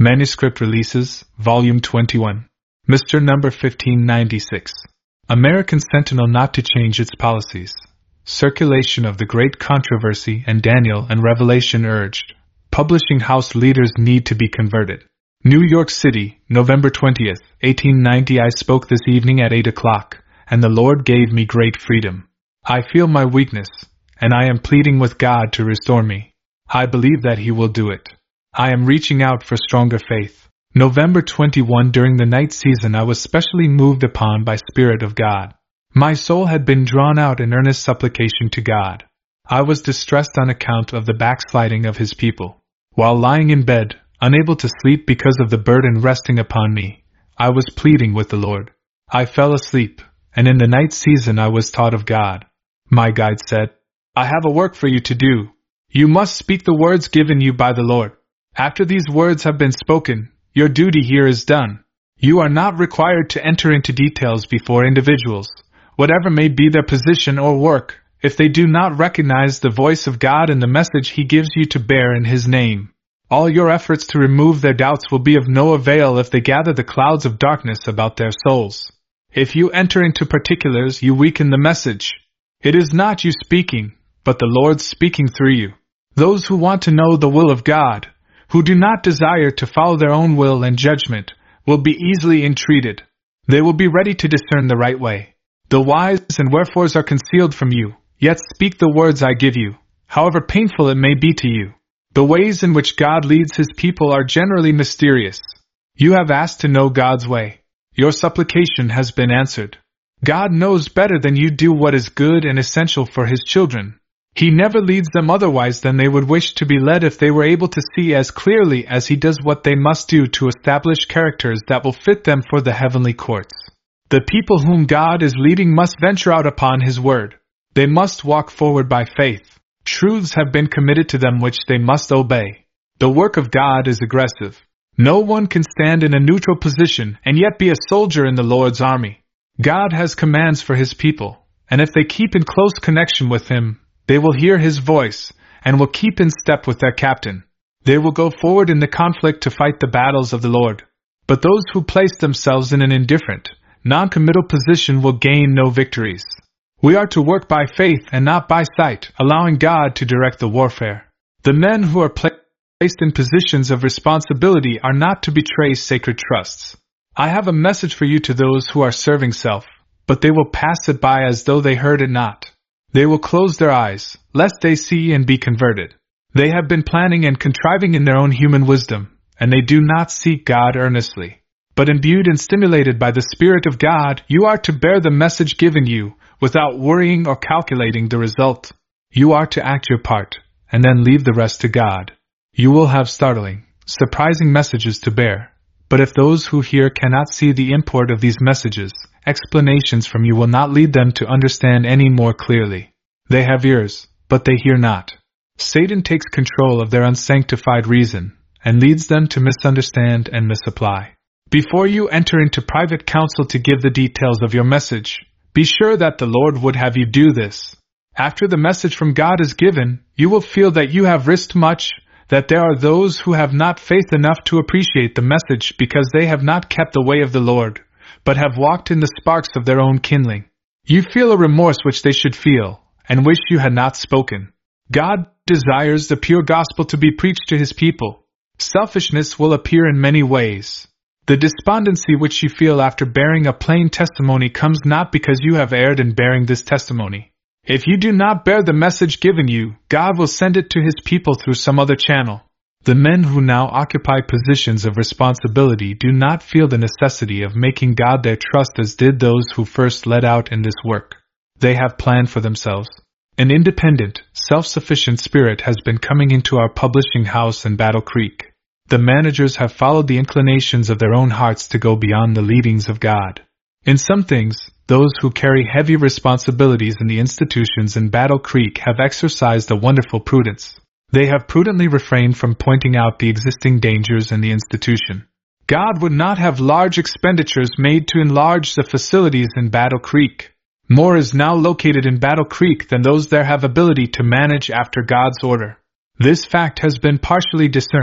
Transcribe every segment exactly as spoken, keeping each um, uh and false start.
Manuscript Releases, Volume twenty-one. Mister Number fifteen ninety-six. American Sentinel not to change its policies. Circulation of the Great Controversy and Daniel and Revelation urged. Publishing house leaders need to be converted. New York City, November twentieth, eighteen ninety. I spoke this evening at eight o'clock, and the Lord gave me great freedom. I feel my weakness, and I am pleading with God to restore me. I believe that He will do it. I am reaching out for stronger faith. November twenty-first. During the night season I was specially moved upon by Spirit of God. My soul had been drawn out in earnest supplication to God. I was distressed on account of the backsliding of His people. While lying in bed, unable to sleep because of the burden resting upon me, I was pleading with the Lord. I fell asleep, and in the night season I was taught of God. My guide said, "I have a work for you to do. You must speak the words given you by the Lord. After these words have been spoken, your duty here is done. You are not required to enter into details before individuals, whatever may be their position or work, if they do not recognize the voice of God and the message He gives you to bear in His name. All your efforts to remove their doubts will be of no avail if they gather the clouds of darkness about their souls. If you enter into particulars, you weaken the message. It is not you speaking, but the Lord speaking through you. Those who want to know the will of God, who do not desire to follow their own will and judgment, will be easily entreated. They will be ready to discern the right way. The whys and wherefores are concealed from you, yet speak the words I give you, however painful it may be to you. The ways in which God leads His people are generally mysterious. You have asked to know God's way. Your supplication has been answered. God knows better than you do what is good and essential for His children. He never leads them otherwise than they would wish to be led if they were able to see as clearly as He does what they must do to establish characters that will fit them for the heavenly courts. The people whom God is leading must venture out upon His word. They must walk forward by faith. Truths have been committed to them which they must obey. The work of God is aggressive. No one can stand in a neutral position and yet be a soldier in the Lord's army. God has commands for His people, and if they keep in close connection with Him, they will hear His voice, and will keep in step with their captain. They will go forward in the conflict to fight the battles of the Lord. But those who place themselves in an indifferent, non-committal position will gain no victories. We are to work by faith and not by sight, allowing God to direct the warfare. The men who are placed in positions of responsibility are not to betray sacred trusts. I have a message for you to those who are serving self, but they will pass it by as though they heard it not. They will close their eyes, lest they see and be converted. They have been planning and contriving in their own human wisdom, and they do not seek God earnestly. But imbued and stimulated by the Spirit of God, you are to bear the message given you, without worrying or calculating the result. You are to act your part, and then leave the rest to God. You will have startling, surprising messages to bear. But if those who hear cannot see the import of these messages, explanations from you will not lead them to understand any more clearly. They have ears, but they hear not. Satan takes control of their unsanctified reason, and leads them to misunderstand and misapply. Before you enter into private counsel to give the details of your message, be sure that the Lord would have you do this. After the message from God is given, you will feel that you have risked much, that there are those who have not faith enough to appreciate the message because they have not kept the way of the Lord, but have walked in the sparks of their own kindling. You feel a remorse which they should feel, and wish you had not spoken. God desires the pure gospel to be preached to His people. Selfishness will appear in many ways. The despondency which you feel after bearing a plain testimony comes not because you have erred in bearing this testimony. If you do not bear the message given you, God will send it to His people through some other channel. The men who now occupy positions of responsibility do not feel the necessity of making God their trust as did those who first led out in this work. They have planned for themselves. An independent, self-sufficient spirit has been coming into our publishing house in Battle Creek. The managers have followed the inclinations of their own hearts to go beyond the leadings of God. In some things, those who carry heavy responsibilities in the institutions in Battle Creek have exercised a wonderful prudence. They have prudently refrained from pointing out the existing dangers in the institution. God would not have large expenditures made to enlarge the facilities in Battle Creek. More is now located in Battle Creek than those there have ability to manage after God's order. This fact has been partially discerned,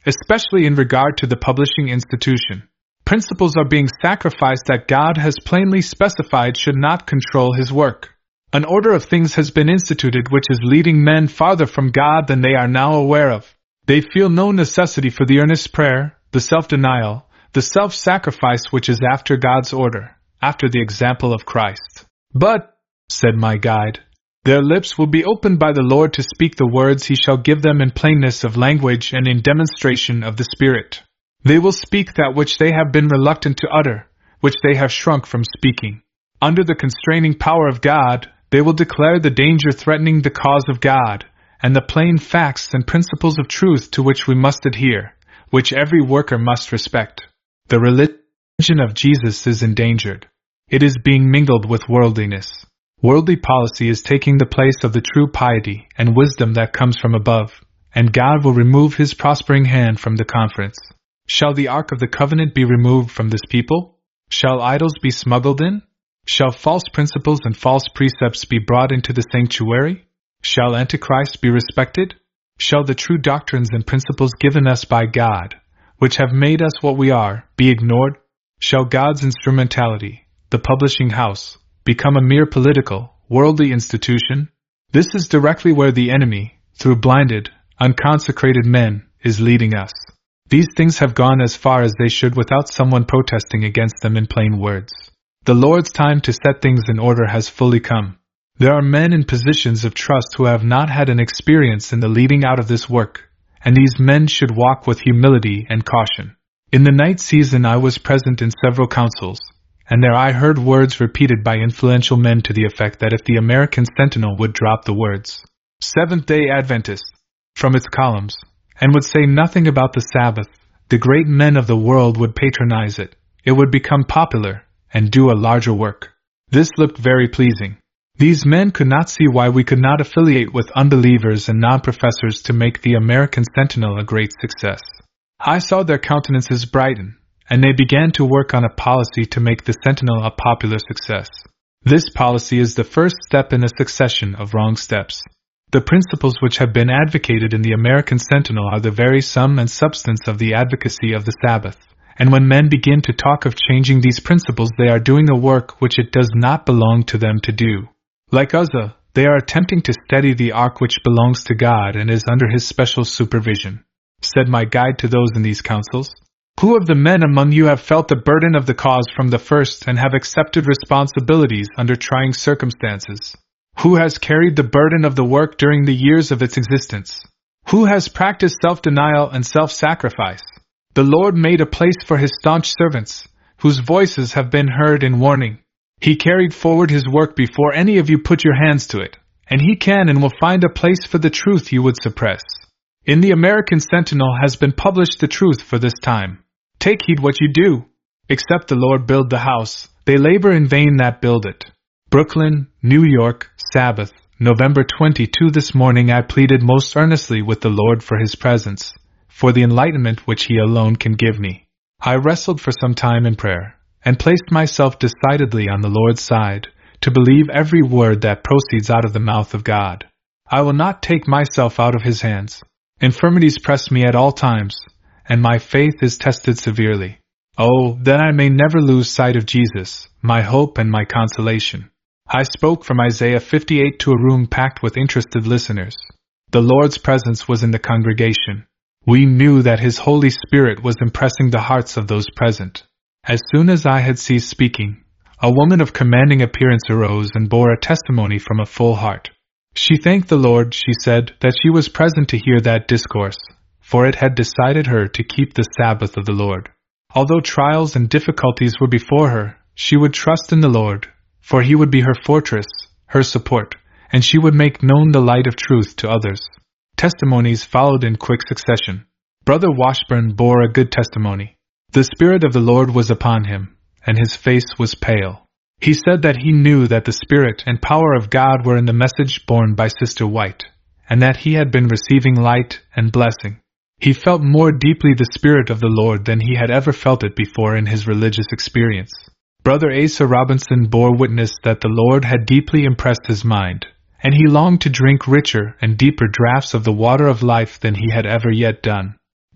especially in regard to the publishing institution. Principles are being sacrificed that God has plainly specified should not control his work. An order of things has been instituted which is leading men farther from God than they are now aware of. They feel no necessity for the earnest prayer, the self-denial, the self-sacrifice which is after God's order, after the example of Christ. But, said my guide, their lips will be opened by the Lord to speak the words he shall give them in plainness of language and in demonstration of the Spirit. They will speak that which they have been reluctant to utter, which they have shrunk from speaking. Under the constraining power of God, they will declare the danger threatening the cause of God, and the plain facts and principles of truth to which we must adhere, which every worker must respect. The religion of Jesus is endangered. It is being mingled with worldliness. Worldly policy is taking the place of the true piety and wisdom that comes from above, and God will remove his prospering hand from the conference. Shall the Ark of the Covenant be removed from this people? Shall idols be smuggled in? Shall false principles and false precepts be brought into the sanctuary? Shall Antichrist be respected? Shall the true doctrines and principles given us by God, which have made us what we are, be ignored? Shall God's instrumentality, the publishing house, become a mere political, worldly institution? This is directly where the enemy, through blinded, unconsecrated men, is leading us. These things have gone as far as they should without someone protesting against them in plain words. The Lord's time to set things in order has fully come. There are men in positions of trust who have not had an experience in the leading out of this work, and these men should walk with humility and caution. In the night season I was present in several councils, and there I heard words repeated by influential men to the effect that if the American Sentinel would drop the words, Seventh-day Adventist, from its columns, and would say nothing about the Sabbath, the great men of the world would patronize it, it would become popular, and do a larger work. This looked very pleasing. These men could not see why we could not affiliate with unbelievers and non-professors to make the American Sentinel a great success. I saw their countenances brighten, and they began to work on a policy to make the Sentinel a popular success. This policy is the first step in a succession of wrong steps. The principles which have been advocated in the American Sentinel are the very sum and substance of the advocacy of the Sabbath. And when men begin to talk of changing these principles, they are doing a work which it does not belong to them to do. Like Uzzah, they are attempting to steady the ark which belongs to God and is under his special supervision. Said my guide to those in these councils, who of the men among you have felt the burden of the cause from the first and have accepted responsibilities under trying circumstances? Who has carried the burden of the work during the years of its existence? Who has practiced self-denial and self-sacrifice? The Lord made a place for his staunch servants, whose voices have been heard in warning. He carried forward his work before any of you put your hands to it, and he can and will find a place for the truth you would suppress. In the American Sentinel has been published the truth for this time. Take heed what you do. Except the Lord build the house, they labor in vain that build it. Brooklyn, New York, Sabbath, November twenty-second. This morning I pleaded most earnestly with the Lord for his presence, for the enlightenment which he alone can give me. I wrestled for some time in prayer, and placed myself decidedly on the Lord's side, to believe every word that proceeds out of the mouth of God. I will not take myself out of his hands. Infirmities press me at all times, and my faith is tested severely. Oh, that I may never lose sight of Jesus, my hope and my consolation. I spoke from Isaiah fifty-eight to a room packed with interested listeners. The Lord's presence was in the congregation. We knew that his Holy Spirit was impressing the hearts of those present. As soon as I had ceased speaking, a woman of commanding appearance arose and bore a testimony from a full heart. She thanked the Lord, she said, that she was present to hear that discourse, for it had decided her to keep the Sabbath of the Lord. Although trials and difficulties were before her, she would trust in the Lord, for he would be her fortress, her support, and she would make known the light of truth to others. Testimonies followed in quick succession. Brother Washburn bore a good testimony. The Spirit of the Lord was upon him, and his face was pale. He said that he knew that the Spirit and power of God were in the message borne by Sister White, and that he had been receiving light and blessing. He felt more deeply the Spirit of the Lord than he had ever felt it before in his religious experience. Brother Asa Robinson bore witness that the Lord had deeply impressed his mind, and he longed to drink richer and deeper draughts of the water of life than he had ever yet done.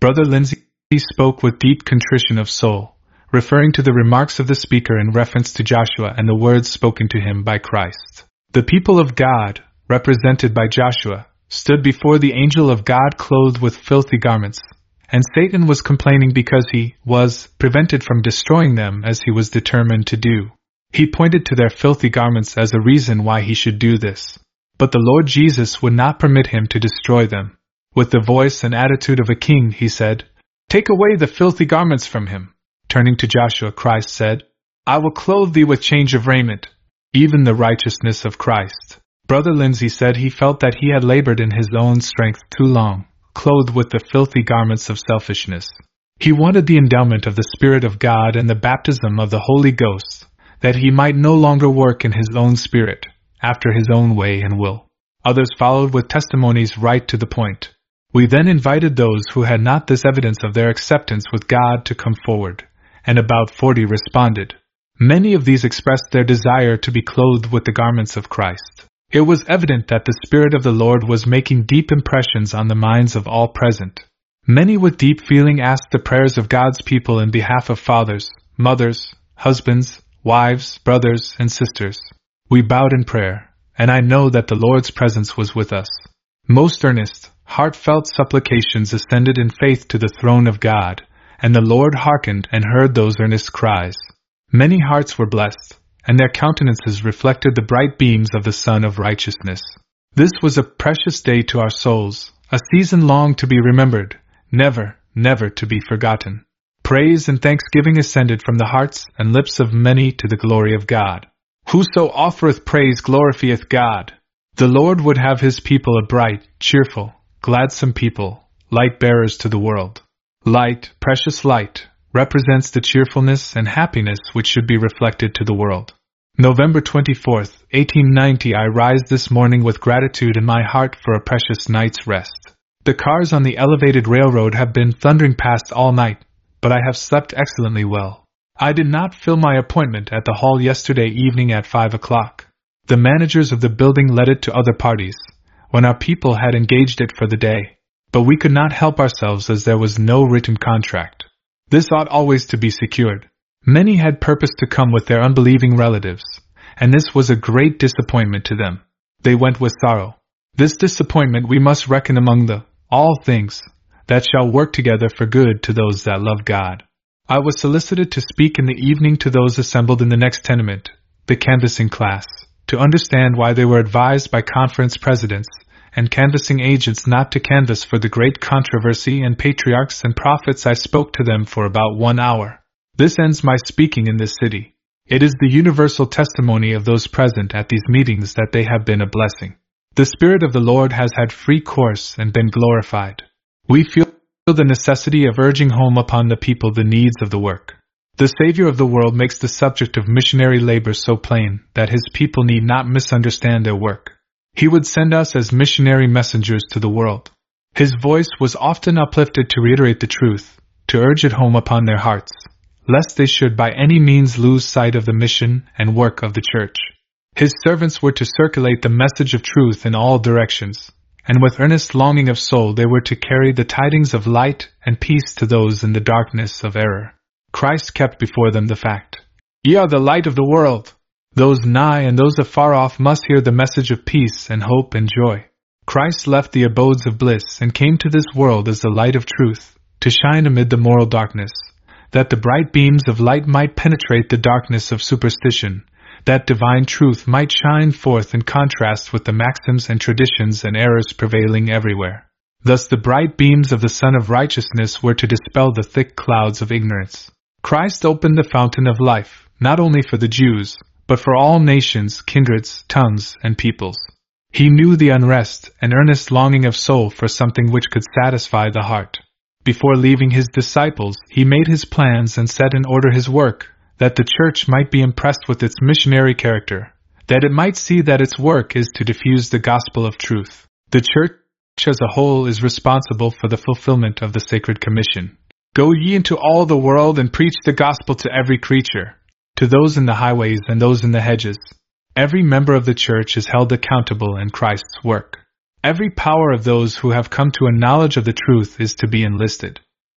Brother Lindsay spoke with deep contrition of soul, referring to the remarks of the speaker in reference to Joshua and the words spoken to him by Christ. The people of God, represented by Joshua, stood before the angel of God clothed with filthy garments, and Satan was complaining because he was prevented from destroying them as he was determined to do. He pointed to their filthy garments as a reason why he should do this. But the Lord Jesus would not permit him to destroy them. With the voice and attitude of a king, he said, "Take away the filthy garments from him." Turning to Joshua, Christ said, "I will clothe thee with change of raiment, even the righteousness of Christ." Brother Lindsay said he felt that he had labored in his own strength too long, clothed with the filthy garments of selfishness. He wanted the endowment of the Spirit of God and the baptism of the Holy Ghost, that he might no longer work in his own spirit, after his own way and will. Others followed with testimonies right to the point. We then invited those who had not this evidence of their acceptance with God to come forward, and about forty responded. Many of these expressed their desire to be clothed with the garments of Christ. It was evident that the Spirit of the Lord was making deep impressions on the minds of all present. Many with deep feeling asked the prayers of God's people in behalf of fathers, mothers, husbands, wives, brothers, and sisters. We bowed in prayer, and I know that the Lord's presence was with us. Most earnest, heartfelt supplications ascended in faith to the throne of God, and the Lord hearkened and heard those earnest cries. Many hearts were blessed, and their countenances reflected the bright beams of the Sun of Righteousness. This was a precious day to our souls, a season long to be remembered, never, never to be forgotten. Praise and thanksgiving ascended from the hearts and lips of many to the glory of God. Whoso offereth praise glorifieth God. The Lord would have his people a bright, cheerful, gladsome people, light bearers to the world. Light, precious light, represents the cheerfulness and happiness which should be reflected to the world. November twenty-fourth, eighteen ninety. I rise this morning with gratitude in my heart for a precious night's rest. The cars on the elevated railroad have been thundering past all night, but I have slept excellently well. I did not fill my appointment at the hall yesterday evening at five o'clock. The managers of the building let it to other parties, when our people had engaged it for the day, but we could not help ourselves as there was no written contract. This ought always to be secured. Many had purposed to come with their unbelieving relatives, and this was a great disappointment to them. They went with sorrow. This disappointment we must reckon among the all things that shall work together for good to those that love God. I was solicited to speak in the evening to those assembled in the next tenement, the canvassing class, to understand why they were advised by conference presidents and canvassing agents not to canvass for the great controversy and patriarchs and prophets. I spoke to them for about one hour. This ends my speaking in this city. It is the universal testimony of those present at these meetings that they have been a blessing. The Spirit of the Lord has had free course and been glorified. We feel the necessity of urging home upon the people the needs of the work. The Savior of the world makes the subject of missionary labor so plain that his people need not misunderstand their work. He would send us as missionary messengers to the world. His voice was often uplifted to reiterate the truth, to urge it home upon their hearts, lest they should by any means lose sight of the mission and work of the church. His servants were to circulate the message of truth in all directions, and with earnest longing of soul they were to carry the tidings of light and peace to those in the darkness of error. Christ kept before them the fact, "Ye are the light of the world." Those nigh and those afar off must hear the message of peace and hope and joy. Christ left the abodes of bliss and came to this world as the light of truth, to shine amid the moral darkness, that the bright beams of light might penetrate the darkness of superstition, that divine truth might shine forth in contrast with the maxims and traditions and errors prevailing everywhere. Thus the bright beams of the Sun of Righteousness were to dispel the thick clouds of ignorance. Christ opened the fountain of life, not only for the Jews, but for all nations, kindreds, tongues, and peoples. He knew the unrest and earnest longing of soul for something which could satisfy the heart. Before leaving his disciples, he made his plans and set in order his work, that the church might be impressed with its missionary character, that it might see that its work is to diffuse the gospel of truth. The church as a whole is responsible for the fulfillment of the sacred commission. Go ye into all the world and preach the gospel to every creature, to those in the highways and those in the hedges. Every member of the church is held accountable in Christ's work. Every power of those who have come to a knowledge of the truth is to be enlisted.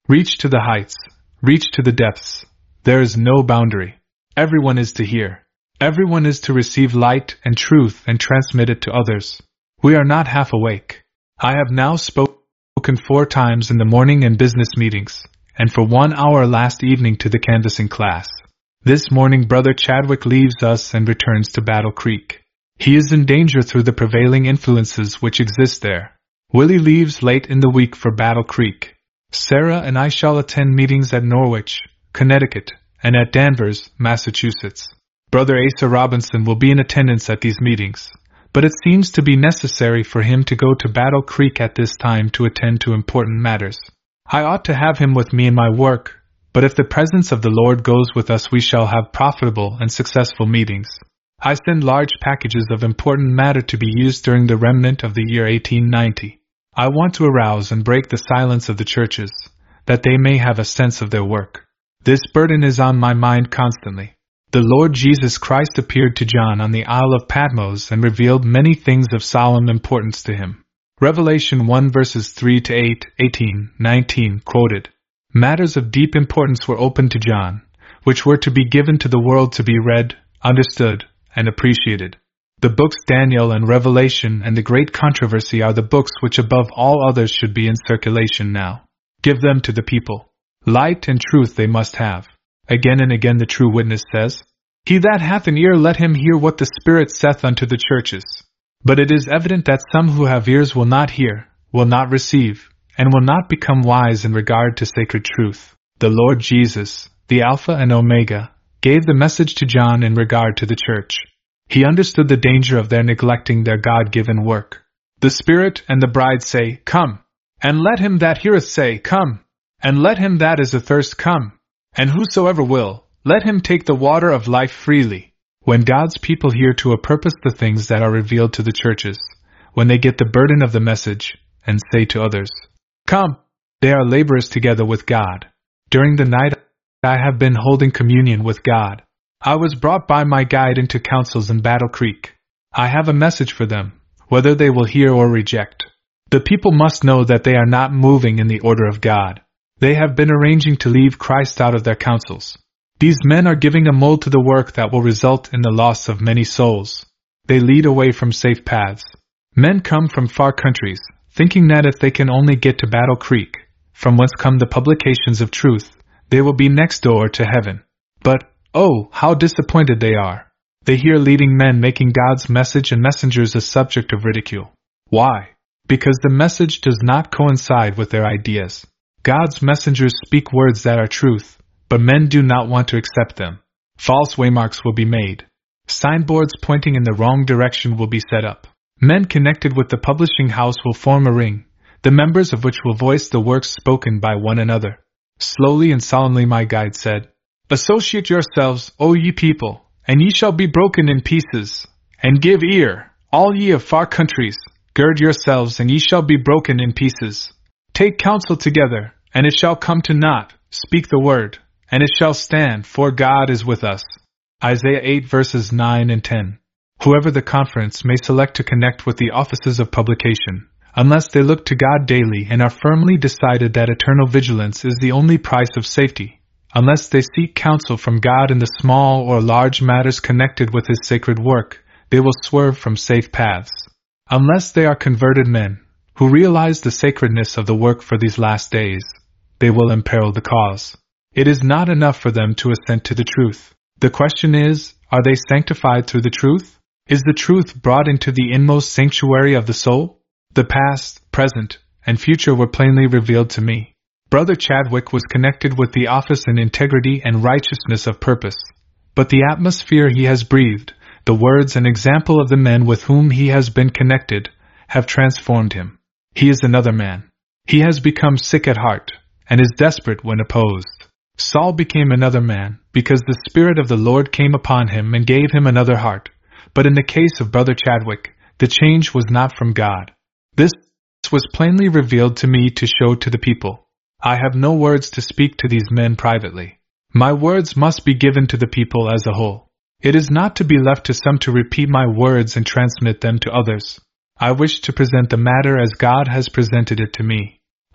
Reach to the heights, reach to the depths. There is no boundary. Everyone is to hear. Everyone is to receive light and truth and transmit it to others. We are not half awake. I have now spoken four times in the morning and business meetings, and for one hour last evening to the canvassing class. This morning Brother Chadwick leaves us and returns to Battle Creek. He is in danger through the prevailing influences which exist there. Willie leaves late in the week for Battle Creek. Sarah and I shall attend meetings at Norwich, Connecticut, and at Danvers, Massachusetts. Brother Asa Robinson will be in attendance at these meetings, but it seems to be necessary for him to go to Battle Creek at this time to attend to important matters. I ought to have him with me in my work, but if the presence of the Lord goes with us we shall have profitable and successful meetings. I send large packages of important matter to be used during the remnant of the year eighteen ninety. I want to arouse and break the silence of the churches, that they may have a sense of their work. This burden is on my mind constantly. The Lord Jesus Christ appeared to John on the Isle of Patmos and revealed many things of solemn importance to him. Revelation one verses three to eight, eighteen, nineteen quoted. Matters of deep importance were opened to John, which were to be given to the world to be read, understood, and appreciated. The books Daniel and Revelation and the Great Controversy are the books which above all others should be in circulation now. Give them to the people. Light and truth they must have. Again and again the true witness says, He that hath an ear let him hear what the Spirit saith unto the churches. But it is evident that some who have ears will not hear, will not receive, and will not become wise in regard to sacred truth. The Lord Jesus, the Alpha and Omega, gave the message to John in regard to the church. He understood the danger of their neglecting their God-given work. The Spirit and the bride say, Come, and let him that heareth say, Come, and let him that is athirst come, and whosoever will, let him take the water of life freely. When God's people hear to a purpose the things that are revealed to the churches, when they get the burden of the message, and say to others, Come, they are laborers together with God. During the night I have been holding communion with God. I was brought by my guide into councils in Battle Creek. I have a message for them, whether they will hear or reject. The people must know that they are not moving in the order of God. They have been arranging to leave Christ out of their councils. These men are giving a mold to the work that will result in the loss of many souls. They lead away from safe paths. Men come from far countries, thinking that if they can only get to Battle Creek, from whence come the publications of truth, they will be next door to heaven. But, oh, how disappointed they are. They hear leading men making God's message and messengers a subject of ridicule. Why? Because the message does not coincide with their ideas. God's messengers speak words that are truth, but men do not want to accept them. False waymarks will be made. Signboards pointing in the wrong direction will be set up. Men connected with the publishing house will form a ring, the members of which will voice the works spoken by one another. Slowly and solemnly my guide said, Associate yourselves, O ye people, and ye shall be broken in pieces. And give ear, all ye of far countries, gird yourselves, and ye shall be broken in pieces. Take counsel together, and it shall come to naught. Speak the word, and it shall stand, for God is with us. Isaiah eight verses nine and ten. Whoever the conference may select to connect with the offices of publication, unless they look to God daily and are firmly decided that eternal vigilance is the only price of safety, unless they seek counsel from God in the small or large matters connected with His sacred work, they will swerve from safe paths. Unless they are converted men, who realize the sacredness of the work for these last days, they will imperil the cause. It is not enough for them to assent to the truth. The question is, are they sanctified through the truth? Is the truth brought into the inmost sanctuary of the soul? The past, present, and future were plainly revealed to me. Brother Chadwick was connected with the office in integrity and righteousness of purpose, but the atmosphere he has breathed, the words and example of the men with whom he has been connected, have transformed him. He is another man. He has become sick at heart, and is desperate when opposed. Saul became another man, because the Spirit of the Lord came upon him and gave him another heart. But in the case of Brother Chadwick, the change was not from God. This was plainly revealed to me to show to the people. I have no words to speak to these men privately. My words must be given to the people as a whole. It is not to be left to some to repeat my words and transmit them to others. I wish to present the matter as God has presented it to me.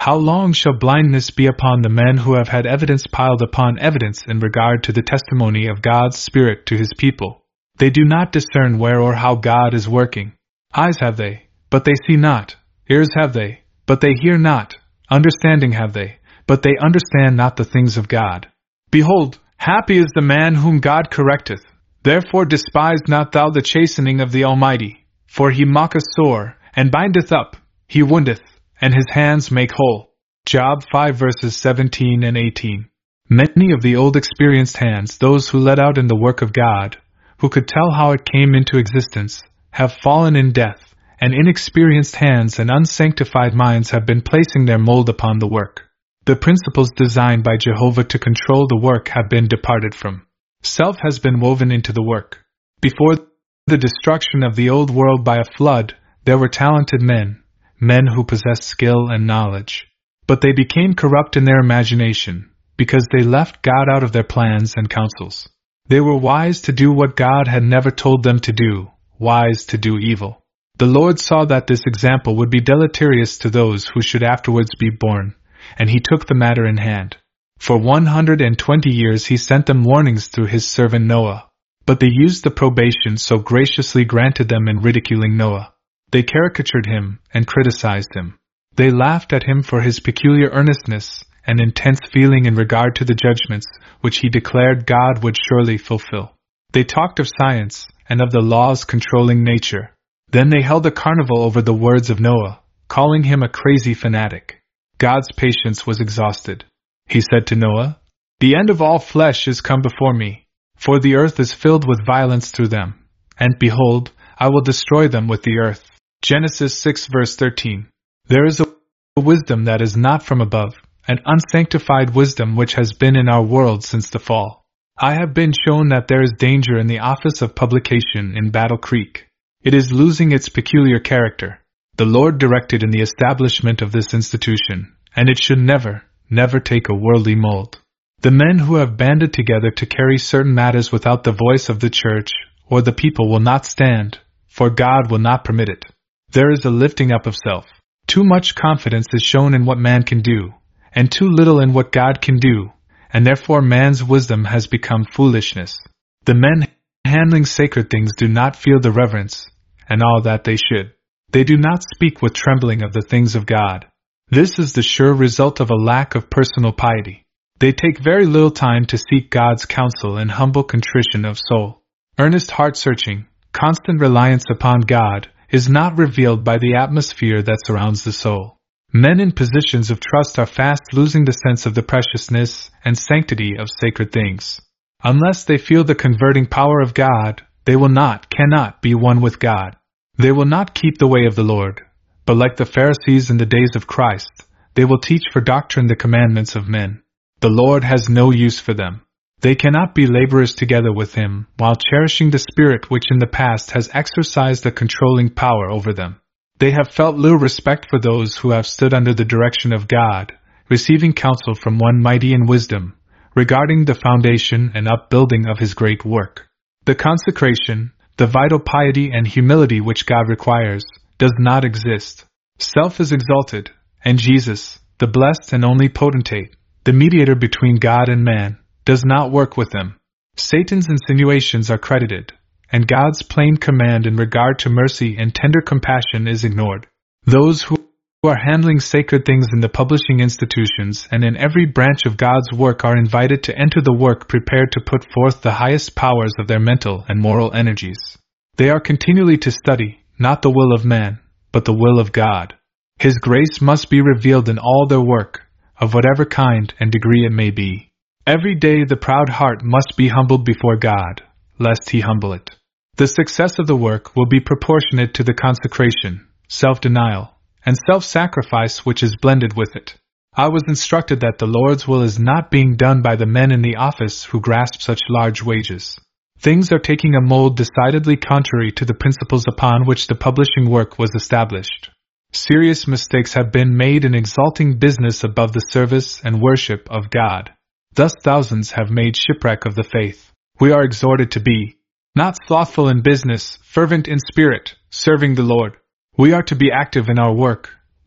How long shall blindness be upon the men who have had evidence piled upon evidence in regard to the testimony of God's Spirit to His people? They do not discern where or how God is working. Eyes have they, but they see not. Ears have they, but they hear not. Understanding have they, but they understand not the things of God. Behold, happy is the man whom God correcteth. Therefore despise not thou the chastening of the Almighty. For He mocketh sore, and bindeth up, He woundeth, and His hands make whole. Job five verses seventeen and eighteen. Many of the old experienced hands, those who led out in the work of God, who could tell how it came into existence, have fallen in death, and inexperienced hands and unsanctified minds have been placing their mold upon the work. The principles designed by Jehovah to control the work have been departed from. Self has been woven into the work. Before the destruction of the old world by a flood, there were talented men, men who possessed skill and knowledge. But they became corrupt in their imagination, because they left God out of their plans and counsels. They were wise to do what God had never told them to do, wise to do evil. The Lord saw that this example would be deleterious to those who should afterwards be born, and He took the matter in hand. For one hundred and twenty years He sent them warnings through His servant Noah. But they used the probation so graciously granted them in ridiculing Noah. They caricatured him and criticized him. They laughed at him for his peculiar earnestness and intense feeling in regard to the judgments which he declared God would surely fulfill. They talked of science and of the laws controlling nature. Then they held a carnival over the words of Noah, calling him a crazy fanatic. God's patience was exhausted. He said to Noah, "The end of all flesh is come before me, for the earth is filled with violence through them, and behold, I will destroy them with the earth." Genesis six verse thirteen. There is a wisdom that is not from above, an unsanctified wisdom which has been in our world since the fall. I have been shown that there is danger in the office of publication in Battle Creek. It is losing its peculiar character. The Lord directed in the establishment of this institution, and it should never, never take a worldly mold. The men who have banded together to carry certain matters without the voice of the church or the people will not stand, for God will not permit it. There is a lifting up of self. Too much confidence is shown in what man can do, and too little in what God can do, and therefore man's wisdom has become foolishness. The men handling sacred things do not feel the reverence, and all that they should. They do not speak with trembling of the things of God. This is the sure result of a lack of personal piety. They take very little time to seek God's counsel in humble contrition of soul. Earnest heart-searching, constant reliance upon God is not revealed by the atmosphere that surrounds the soul. Men in positions of trust are fast losing the sense of the preciousness and sanctity of sacred things. Unless they feel the converting power of God, they will not, cannot be one with God. They will not keep the way of the Lord, but like the Pharisees in the days of Christ, they will teach for doctrine the commandments of men. The Lord has no use for them. They cannot be laborers together with Him while cherishing the Spirit which in the past has exercised a controlling power over them. They have felt little respect for those who have stood under the direction of God, receiving counsel from one mighty in wisdom, regarding the foundation and upbuilding of His great work. The consecration, the vital piety and humility which God requires, does not exist. Self is exalted, and Jesus, the blessed and only potentate, the mediator between God and man, does not work with them. Satan's insinuations are credited, and God's plain command in regard to mercy and tender compassion is ignored. Those who are handling sacred things in the publishing institutions and in every branch of God's work are invited to enter the work prepared to put forth the highest powers of their mental and moral energies. They are continually to study, not the will of man, but the will of God. His grace must be revealed in all their work, of whatever kind and degree it may be. Every day the proud heart must be humbled before God, lest He humble it. The success of the work will be proportionate to the consecration, self-denial, and self-sacrifice which is blended with it. I was instructed that the Lord's will is not being done by the men in the office who grasp such large wages. Things are taking a mold decidedly contrary to the principles upon which the publishing work was established. Serious mistakes have been made in exalting business above the service and worship of God. Thus thousands have made shipwreck of the faith. We are exhorted to be not slothful in business, fervent in spirit, serving the Lord. We are to be active in our work,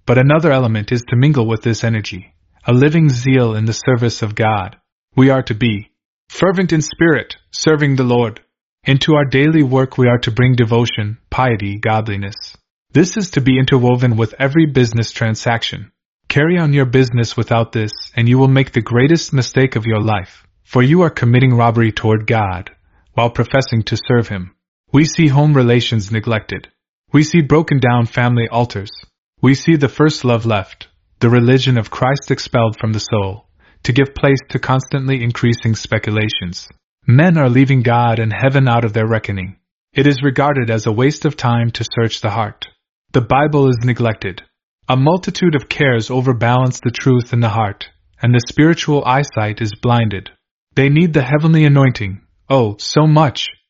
But another element is to mingle with this energy, a living zeal in the service of God. We are to be fervent in spirit, serving the Lord. Into our daily work we are to bring devotion, piety, godliness. This is to be interwoven with every business transaction. Carry on your business without this, and you will make the greatest mistake of your life, for you are committing robbery toward God, while professing to serve Him. We see home relations neglected. We see broken down family altars. We see the first love left, the religion of Christ expelled from the soul, to give place to constantly increasing speculations. Men are leaving God and heaven out of their reckoning. It is regarded as a waste of time to search the heart. The Bible is neglected. A multitude of cares overbalance the truth in the heart, and the spiritual eyesight is blinded. They need the heavenly anointing, oh, so much,